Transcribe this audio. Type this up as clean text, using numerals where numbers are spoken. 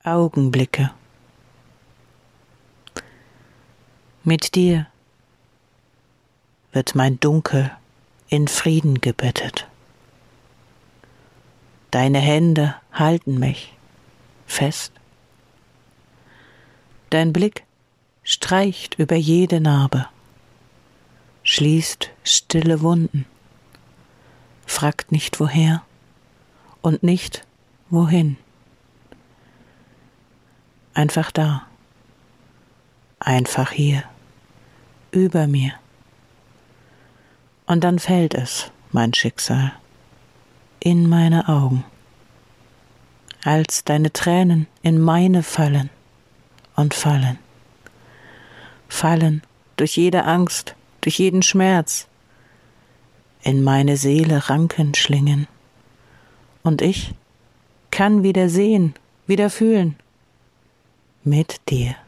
Augenblicke. Mit dir wird mein Dunkel in Frieden gebettet. Deine Hände halten mich fest. Dein Blick streicht über jede Narbe, schließt stille Wunden, fragt nicht woher und nicht wohin. Einfach da, einfach hier, über mir. Und dann fällt es, mein Schicksal, in meine Augen, als deine Tränen in meine fallen und fallen. Fallen durch jede Angst, durch jeden Schmerz, in meine Seele Ranken schlingen. Und ich kann wieder sehen, wieder fühlen, mit dir.